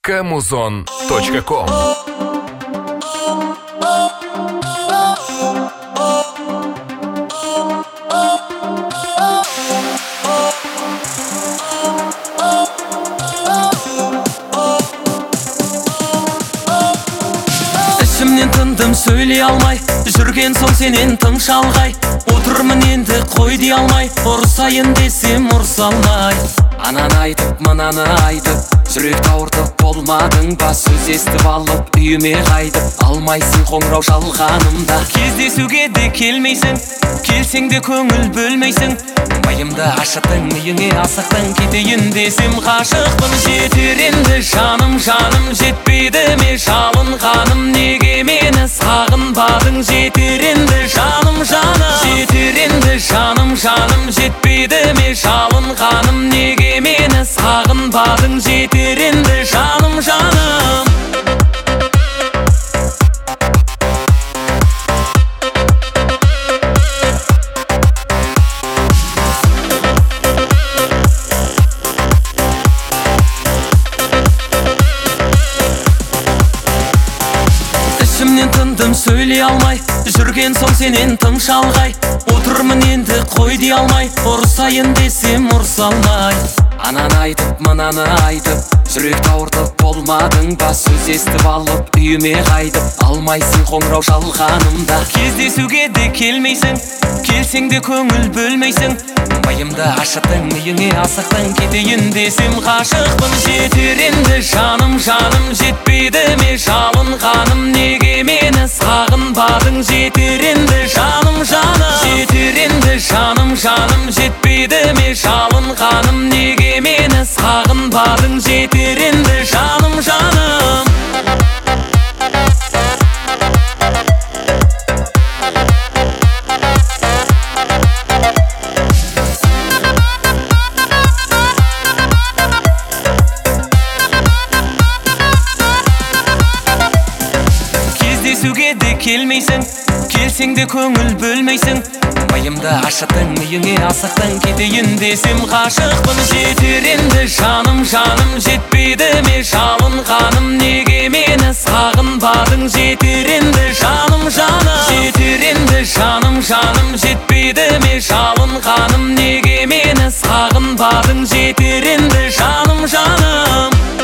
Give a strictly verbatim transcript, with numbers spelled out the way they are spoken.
камузон точка ком. Ішімнен тындым, сөйлей алмай, жүрген соң сенен тым шалғай. Отырмын енді қой дей алмай, ұрсайын десем ұрса алмай. Ананы айтып, мынаны айтып, жүрек ауыртып болмадың ба? Сөз естіп алып, үйіме қайтып, алмайсың қоңырау шалғанымда. Кездесуге де келмейсің, келсең де көңіл бөлмейсің. Майымды ашыттың, миыңе асықтың, кетейін десем ғашықпын. Жетер енді жаным, жаным, жетпейді ме жалынғаным? Неге мені сағынбадың? Жетер енді жаным, жаным, жетер енді жаным, жаным, жетпейді ме жалынғаным? Неге мені сағынбадың? Жетер енді жаным, жаным. Ішімнен тындым, сөйлей алмай, жүрген соң сенен тым шалғай. Отырмын енді қой дей алмай, ұрсайын десем ұрса алмай. Ананы айтып, мынаны айтып, жүрек ауыртып болмадың ба? Сөз естіп алып, үйіме қайтып, алмайсың қоңырау шалғанымда. Кездесуге де келмейсің, келсең де көңіл бөлмейсің. Майымды ашыттың, миыңе асықтың, кетейін десем ғашықпын. Жетер енді жаным, жаным, жетпейді ме жалынғаным? Неге мені сағынбадың? Жетер енді жаным, жаным, жетер енді жаным, жаным, жетпейді ме жалынғаным? Неге мені сағынбадың? Жетер енді жаным, жаным. Кездесуге де келмейсің, келсең де көңіл бөлмейсің. Майымды ашыттың, миыңе асықтың, кетейін десем ғашықпын. Жетер енді жаным, жаным, жетпейді ме жалынғаным? Неге мені сағынбадың? Жетер енді жаным, жаным, жетер енді жаным, жаным, жетпейді ме жалынғаным? Неге мені сағынбадың? Жетер енді жаным, жаным.